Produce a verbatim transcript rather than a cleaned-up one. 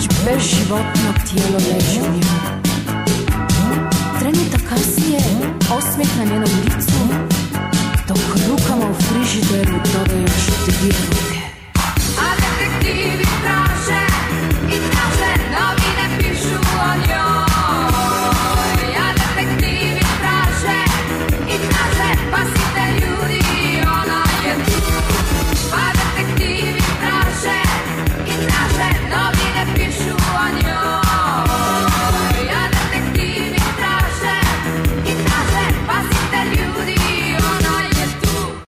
Životno tijelo leži u njemu. Trenutak kasnije osmijeh na njenom licu, dok rukama u frižideru dodaje još dvije ruke. A detektivi traže